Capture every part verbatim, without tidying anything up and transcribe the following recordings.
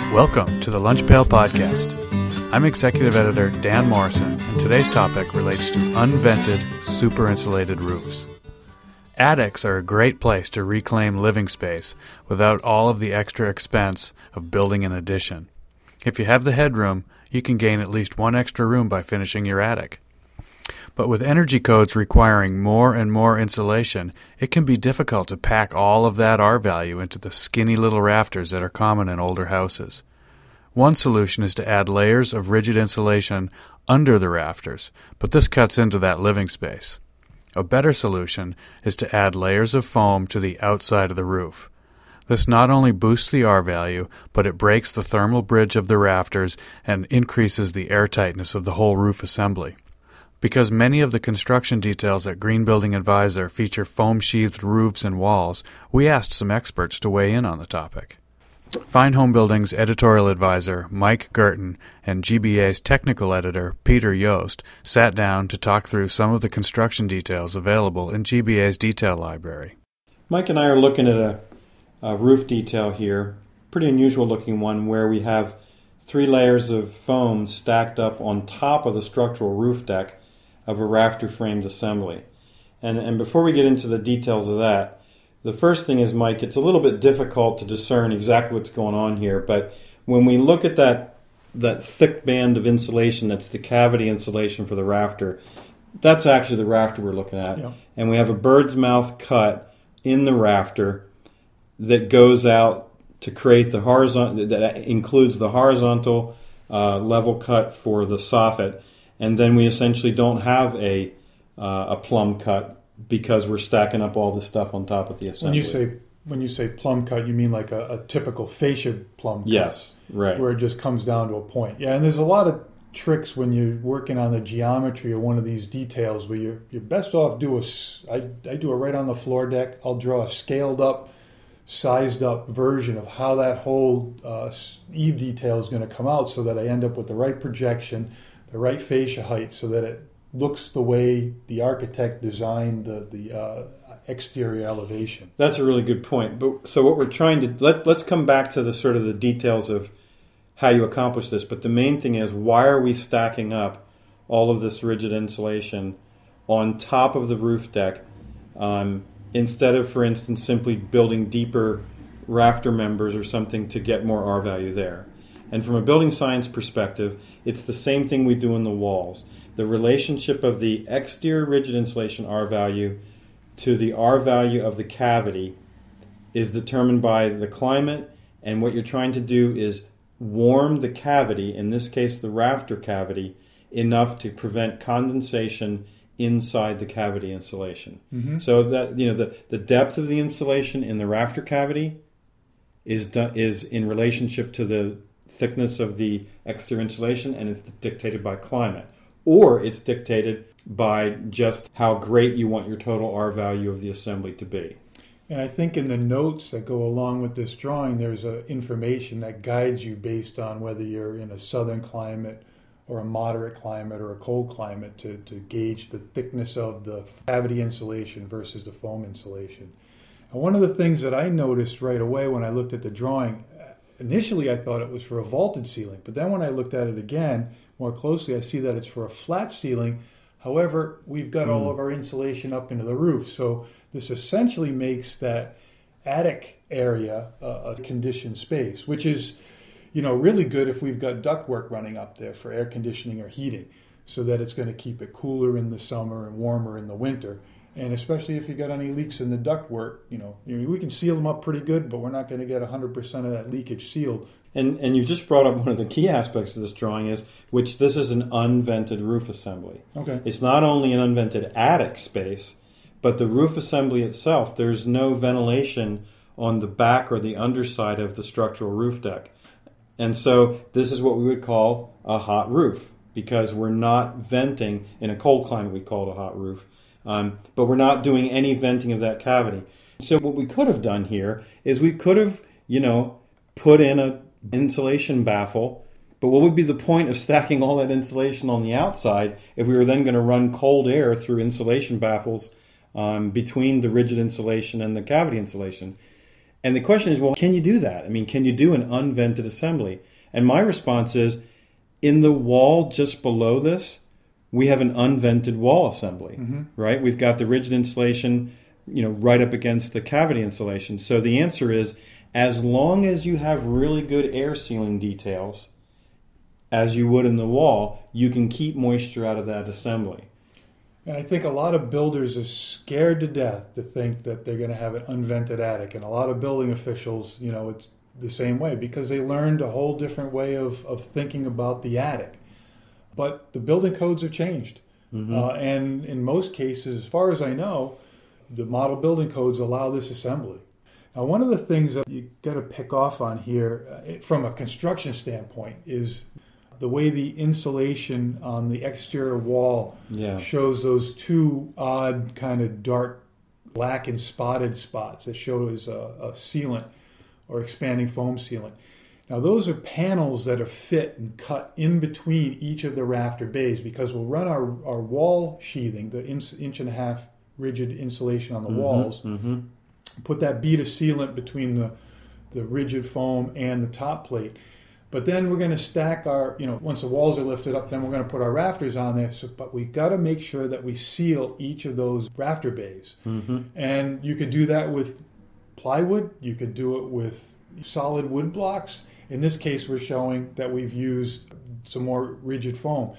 Welcome to the Lunch Pail Podcast. I'm Executive Editor Dan Morrison, and today's topic relates to unvented, super-insulated roofs. Attics are a great place to reclaim living space without all of the extra expense of building an addition. If you have the headroom, you can gain at least one extra room by finishing your attic. But with energy codes requiring more and more insulation, it can be difficult to pack all of that R value into the skinny little rafters that are common in older houses. One solution is to add layers of rigid insulation under the rafters, but this cuts into that living space. A better solution is to add layers of foam to the outside of the roof. This not only boosts the R value, but it breaks the thermal bridge of the rafters and increases the airtightness of the whole roof assembly. Because many of the construction details at Green Building Advisor feature foam-sheathed roofs and walls, we asked some experts to weigh in on the topic. Fine Home Building's editorial advisor, Mike Gerton, and G B A's technical editor, Peter Yost, sat down to talk through some of the construction details available in G B A's detail library. Mike and I are looking at a, a roof detail here, pretty unusual looking one, where we have three layers of foam stacked up on top of the structural roof deck of a rafter-framed assembly. And, and before we get into the details of that, the first thing is, Mike, it's a little bit difficult to discern exactly what's going on here, but when we look at that that thick band of insulation that's the cavity insulation for the rafter, that's actually the rafter we're looking at. Yeah. And we have a bird's mouth cut in the rafter that goes out to create the horizontal, that includes the horizontal uh, level cut for the soffit. And then we essentially don't have a uh, a plumb cut because we're stacking up all the stuff on top of the assembly. When you say when you say plumb cut, you mean like a, a typical fascia plumb cut? Yes, right. Where it just comes down to a point. Yeah, and there's a lot of tricks when you're working on the geometry of one of these details where you're, you're best off do a, I, I do it right on the floor deck. I'll draw a scaled up, sized up version of how that whole uh, eave detail is going to come out so that I end up with the right projection, the right fascia height, so that it looks the way the architect designed the, the uh, exterior elevation. That's a really good point. But so what we're trying to let let's come back to the sort of the details of how you accomplish this. But the main thing is, why are we stacking up all of this rigid insulation on top of the roof deck um, instead of, for instance, simply building deeper rafter members or something to get more R value there? And from a building science perspective, it's the same thing we do in the walls. The relationship of the exterior rigid insulation R value to the R value of the cavity is determined by the climate, and what you're trying to do is warm the cavity, in this case the rafter cavity, enough to prevent condensation inside the cavity insulation. Mm-hmm. So that, you know, the, the depth of the insulation in the rafter cavity is do, is in relationship to the thickness of the exterior insulation, and it's dictated by climate. Or it's dictated by just how great you want your total R value of the assembly to be. And I think in the notes that go along with this drawing, there's a information that guides you based on whether you're in a southern climate or a moderate climate or a cold climate to, to gauge the thickness of the cavity insulation versus the foam insulation. And one of the things that I noticed right away when I looked at the drawing, initially I thought it was for a vaulted ceiling, but then when I looked at it again more closely, I see that it's for a flat ceiling. However, we've got mm. all of our insulation up into the roof, so this essentially makes that attic area uh, a conditioned space, which is, you know, really good if we've got ductwork running up there for air conditioning or heating, so that it's going to keep it cooler in the summer and warmer in the winter. And especially if you got any leaks in the ductwork, you know, we can seal them up pretty good, but we're not going to get one hundred percent of that leakage sealed. And and you just brought up one of the key aspects of this drawing is, which this is an unvented roof assembly. Okay. It's not only an unvented attic space, but the roof assembly itself, there's no ventilation on the back or the underside of the structural roof deck. And so this is what we would call a hot roof, because we're not venting. In a cold climate, we call it a hot roof. Um, but we're not doing any venting of that cavity. So what we could have done here is we could have, you know, put in a insulation baffle, but what would be the point of stacking all that insulation on the outside if we were then going to run cold air through insulation baffles um, between the rigid insulation and the cavity insulation? And the question is, well, can you do that? I mean, can you do an unvented assembly? And my response is, in the wall just below this, we have an unvented wall assembly, mm-hmm. right? We've got the rigid insulation, you know, right up against the cavity insulation. So the answer is, as long as you have really good air sealing details, as you would in the wall, you can keep moisture out of that assembly. And I think a lot of builders are scared to death to think that they're going to have an unvented attic. And a lot of building officials, you know, it's the same way because they learned a whole different way of, of thinking about the attic. But the building codes have changed. Mm-hmm. Uh, and in most cases, as far as I know, the model building codes allow this assembly. Now, one of the things that you got to pick off on here uh, from a construction standpoint is the way the insulation on the exterior wall yeah. shows those two odd kind of dark black and spotted spots that show as a, a sealant or expanding foam sealant. Now those are panels that are fit and cut in between each of the rafter bays because we'll run our, our wall sheathing, the inch, inch and a half rigid insulation on the mm-hmm, walls, mm-hmm. put that bead of sealant between the, the rigid foam and the top plate. But then we're going to stack our, you know, once the walls are lifted up, then we're going to put our rafters on there. So, but we've got to make sure that we seal each of those rafter bays. Mm-hmm. And you could do that with plywood. You could do it with solid wood blocks. In this case, we're showing that we've used some more rigid foam.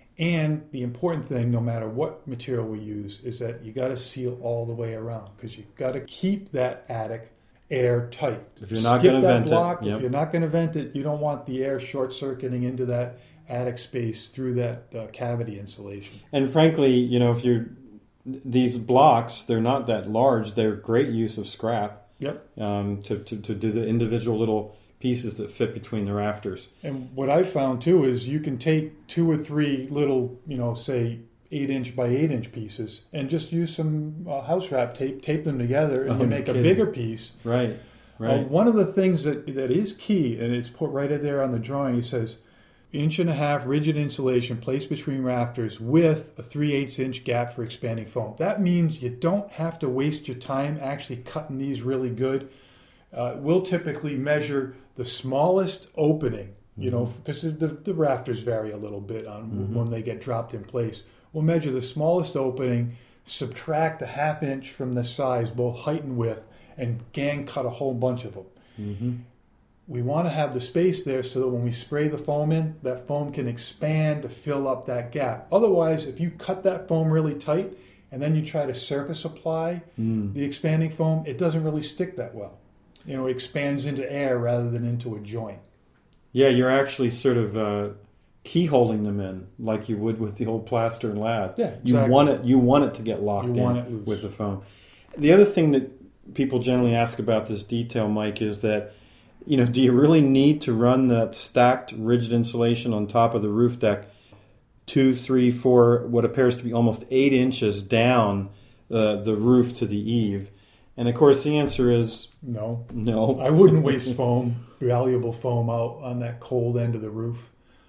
And the important thing, no matter what material we use, is that you got to seal all the way around because you've got to keep that attic air tight. If you're not going to vent block, it, yep. if you're not going to vent it, you don't want the air short-circuiting into that attic space through that uh, cavity insulation. And frankly, you know, if you're these blocks, they're not that large. They're great use of scrap. Yep. Um, to, to to do the individual little pieces that fit between the rafters. And what I've found too is you can take two or three little, you know, say eight inch by eight inch pieces and just use some uh, house wrap tape, tape them together, and oh, you make kidding. a bigger piece. Right, right. Uh, one of the things that, that is key, and it's put right there on the drawing, it says inch and a half rigid insulation placed between rafters with a three eighths inch gap for expanding foam. That means you don't have to waste your time actually cutting these really good. Uh, we'll typically measure the smallest opening, you mm-hmm. know, because the, the rafters vary a little bit on mm-hmm. when they get dropped in place. We'll measure the smallest opening, subtract a half inch from the size, both height and width, and gang cut a whole bunch of them. Mm-hmm. We want to have the space there so that when we spray the foam in, that foam can expand to fill up that gap. Otherwise, if you cut that foam really tight and then you try to surface apply mm. the expanding foam, it doesn't really stick that well. You know, it expands into air rather than into a joint. Yeah, you're actually sort of uh, keyholing them in like you would with the old plaster and lath. Yeah, exactly. You want it. You want it to get locked you in want it loose. With the foam. The other thing that people generally ask about this detail, Mike, is that, you know, do you really need to run that stacked rigid insulation on top of the roof deck two, three, four, what appears to be almost eight inches down uh, the roof to the eave? And of course, the answer is no. No. I wouldn't waste foam, valuable foam, out on that cold end of the roof.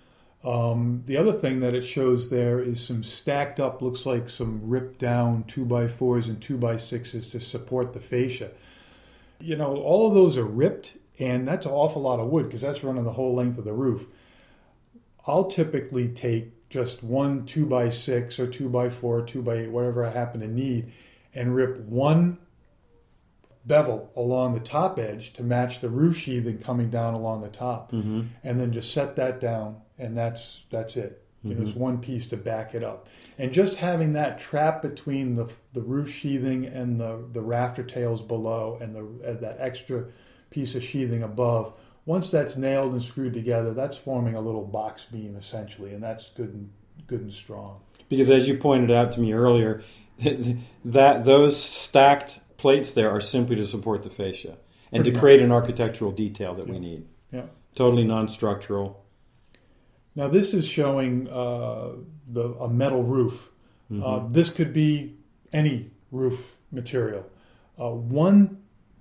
Um, the other thing that it shows there is some stacked up, looks like some ripped down two by fours and two by sixes to support the fascia. You know, all of those are ripped, and that's an awful lot of wood because that's running the whole length of the roof. I'll typically take just one two by six or two by four, two by eight, whatever I happen to need, and rip one bevel along the top edge to match the roof sheathing coming down along the top, mm-hmm. and then just set that down, and that's that's it. Mm-hmm. There's one piece to back it up, and just having that trap between the the roof sheathing and the the rafter tails below, and the and that extra piece of sheathing above. Once that's nailed and screwed together, that's forming a little box beam essentially, and that's good and good and strong. Because as you pointed out to me earlier, that those stacked plates there are simply to support the fascia and Pretty to create much. an architectural detail that yeah. we need. Yeah. Totally non-structural. Now this is showing uh, the a metal roof. Mm-hmm. Uh, this could be any roof material. Uh, one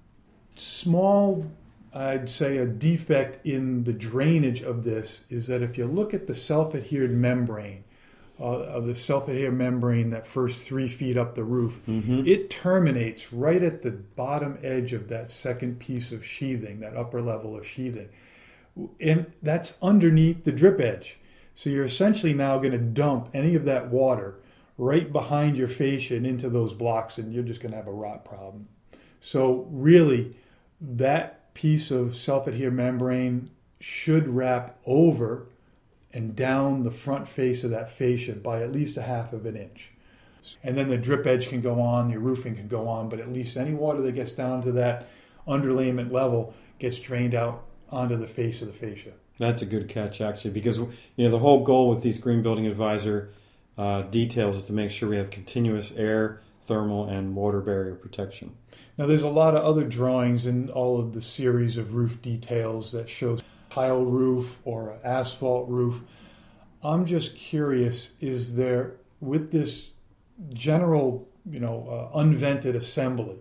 small, I'd say, a defect in the drainage of this is that if you look at the self-adhered membrane uh, of the self-adhere membrane, that first three feet up the roof, Mm-hmm. it terminates right at the bottom edge of that second piece of sheathing, that upper level of sheathing. And that's underneath the drip edge. So you're essentially now going to dump any of that water right behind your fascia and into those blocks, and you're just going to have a rot problem. So really, that piece of self-adhere membrane should wrap over and down the front face of that fascia by at least a half of an inch. And then the drip edge can go on, your roofing can go on, but at least any water that gets down to that underlayment level gets drained out onto the face of the fascia. That's a good catch, actually, because you know the whole goal with these Green Building Advisor uh, details is to make sure we have continuous air, thermal, and water barrier protection. Now, there's a lot of other drawings in all of the series of roof details that show tile roof or an asphalt roof. I'm just curious, is there, with this general, you know, uh, unvented assembly,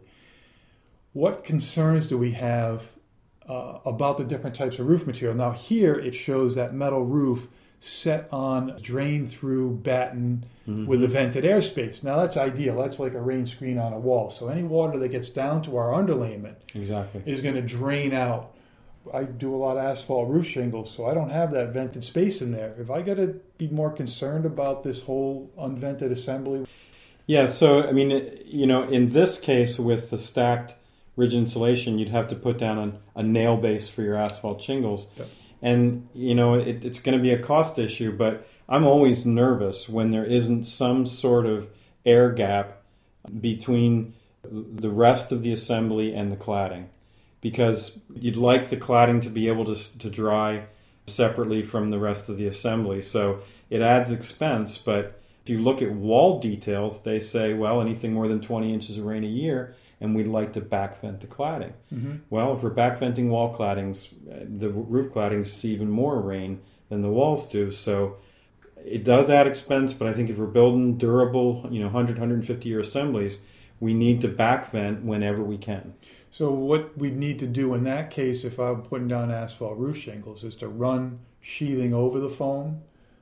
what concerns do we have uh, about the different types of roof material? Now, here it shows that metal roof set on drain-through batten mm-hmm. with a vented airspace. Now, that's ideal. That's like a rain screen on a wall. So any water that gets down to our underlayment exactly. is going to drain out. I do a lot of asphalt roof shingles, so I don't have that vented space in there. If I got to be more concerned about this whole unvented assembly? Yeah, so, I mean, you know, in this case with the stacked rigid insulation, you'd have to put down an, a nail base for your asphalt shingles. Yep. And, you know, it, it's going to be a cost issue, but I'm always nervous when there isn't some sort of air gap between the rest of the assembly and the cladding. Because you'd like the cladding to be able to, to dry separately from the rest of the assembly. So it adds expense, but if you look at wall details, they say, well, anything more than twenty inches of rain a year, and we'd like to back vent the cladding. Mm-hmm. Well, if we're back venting wall claddings, the roof claddings see even more rain than the walls do. So it does add expense, but I think if we're building durable, you know, one hundred, one hundred fifty year assemblies, we need to back vent whenever we can. So what we need to do in that case, if I'm putting down asphalt roof shingles, is to run sheathing over the foam,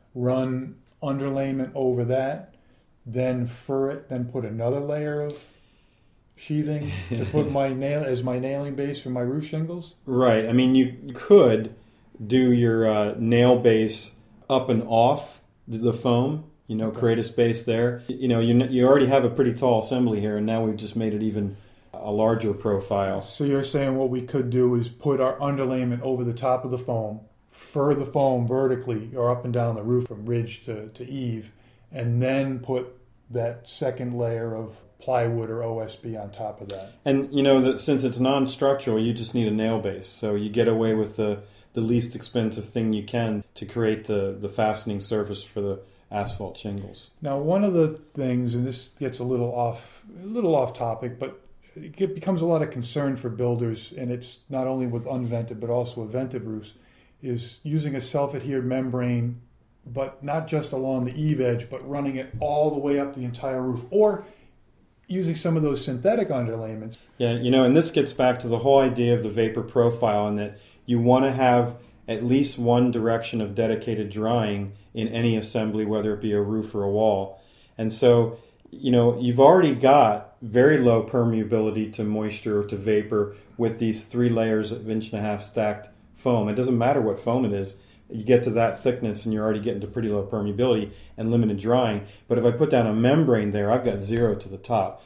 run underlayment over that, then fur it, then put another layer of sheathing to put my nail as my nailing base for my roof shingles? Right. I mean, you could do your uh, nail base up and off the foam, you know, okay. create a space there. You know, you you already have a pretty tall assembly here, and now we've just made it even a larger profile. So you're saying what we could do is put our underlayment over the top of the foam, fur the foam vertically or up and down the roof from ridge to, to eave, and then put that second layer of plywood or O S B on top of that. And you know that since it's non-structural, you just need a nail base, so you get away with the the least expensive thing you can to create the the fastening surface for the asphalt shingles. Now, one of the things, and this gets a little off a little off topic, but it becomes a lot of concern for builders, and it's not only with unvented but also with vented roofs, is using a self-adhered membrane, but not just along the eave edge, but running it all the way up the entire roof, or using some of those synthetic underlayments. Yeah, you know, and this gets back to the whole idea of the vapor profile, and that you want to have at least one direction of dedicated drying in any assembly, whether it be a roof or a wall. And so, you know, you've already got very low permeability to moisture or to vapor with these three layers of inch and a half stacked foam. It doesn't matter what foam it is. You get to that thickness and you're already getting to pretty low permeability and limited drying. But if I put down a membrane there, I've got zero to the top.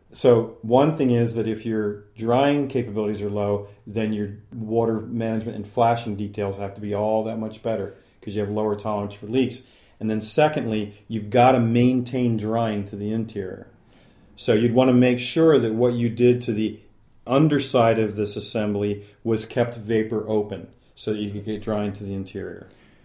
So one thing is that if your drying capabilities are low, then your water management and flashing details have to be all that much better because you have lower tolerance for leaks. And then secondly, you've got to maintain drying to the interior. So you'd want to make sure that what you did to the underside of this assembly was kept vapor open so that you could get drying to the interior.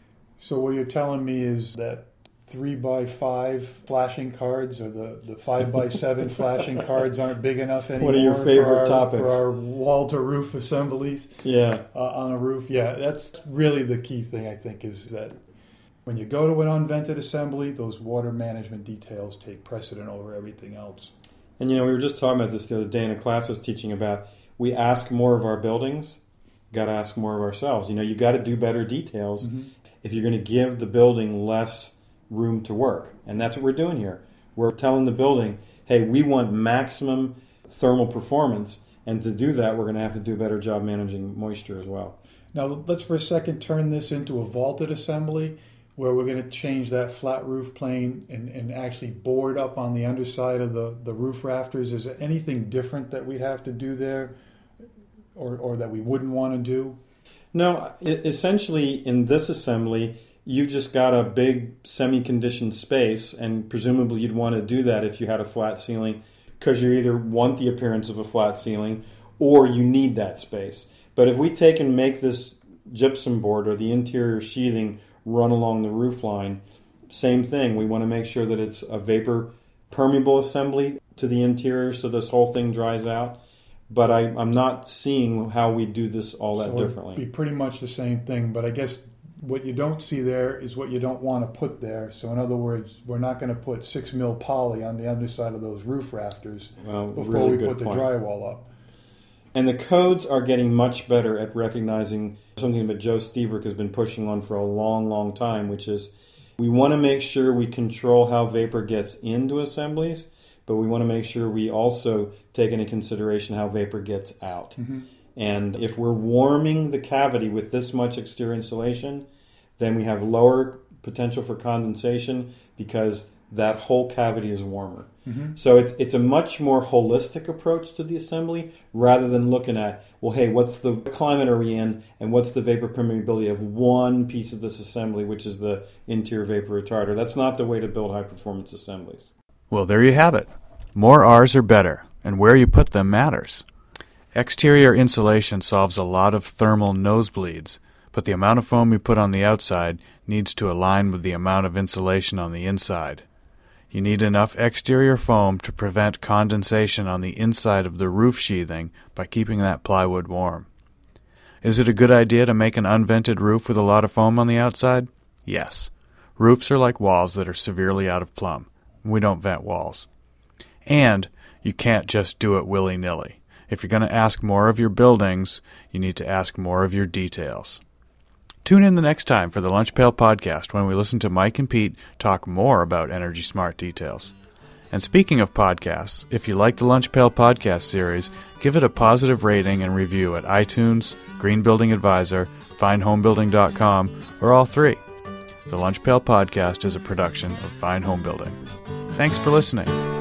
So what you're telling me is that three by five flashing cards or the, the five by seven flashing cards aren't big enough anymore. What are your favorite for our, topics? For our wall-to-roof assemblies yeah. uh, on a roof. Yeah, that's really the key thing, I think, is that when you go to an unvented assembly, those water management details take precedent over everything else. And, you know, we were just talking about this the other day in a class I was teaching about. We ask more of our buildings, got to ask more of ourselves. You know, you got to do better details. Mm-hmm. If you're going to give the building less room to work. And that's what we're doing here. We're telling the building, hey, we want maximum thermal performance, and to do that, we're going to have to do a better job managing moisture as well. Now, let's for a second turn this into a vaulted assembly, where we're going to change that flat roof plane and, and actually board up on the underside of the, the roof rafters. Is there anything different that we'd have to do there, or, or that we wouldn't want to do? No, essentially in this assembly, you've just got a big semi-conditioned space, and presumably you'd want to do that if you had a flat ceiling, because you either want the appearance of a flat ceiling or you need that space. But if we take and make this gypsum board or the interior sheathing run along the roof line, same thing. We want to make sure that it's a vapor permeable assembly to the interior so this whole thing dries out. But I, I'm not seeing how we do this all that so differently. It'd be pretty much the same thing, but I guess what you don't see there is what you don't want to put there. So in other words, we're not going to put six mil poly on the underside of those roof rafters well, before really we good put the point. drywall up. And the codes are getting much better at recognizing something that Joe Stieberk has been pushing on for a long, long time, which is we want to make sure we control how vapor gets into assemblies, but we want to make sure we also take into consideration how vapor gets out. Mm-hmm. And if we're warming the cavity with this much exterior insulation, then we have lower potential for condensation because that whole cavity is warmer. Mm-hmm. So it's it's a much more holistic approach to the assembly rather than looking at, well, hey, what's the climate are we in and what's the vapor permeability of one piece of this assembly, which is the interior vapor retarder. That's not the way to build high-performance assemblies. Well, there you have it. More R's are better, and where you put them matters. Exterior insulation solves a lot of thermal nosebleeds, but the amount of foam you put on the outside needs to align with the amount of insulation on the inside. You need enough exterior foam to prevent condensation on the inside of the roof sheathing by keeping that plywood warm. Is it a good idea to make an unvented roof with a lot of foam on the outside? Yes. Roofs are like walls that are severely out of plumb. We don't vent walls. And you can't just do it willy-nilly. If you're going to ask more of your buildings, you need to ask more of your details. Tune in the next time for the Lunch Pail Podcast when we listen to Mike and Pete talk more about Energy Smart details. And speaking of podcasts, if you like the Lunch Pail Podcast series, give it a positive rating and review at iTunes, Green Building Advisor, Fine Home Building dot com, or all three. The Lunch Pail Podcast is a production of Fine Home Building. Thanks for listening.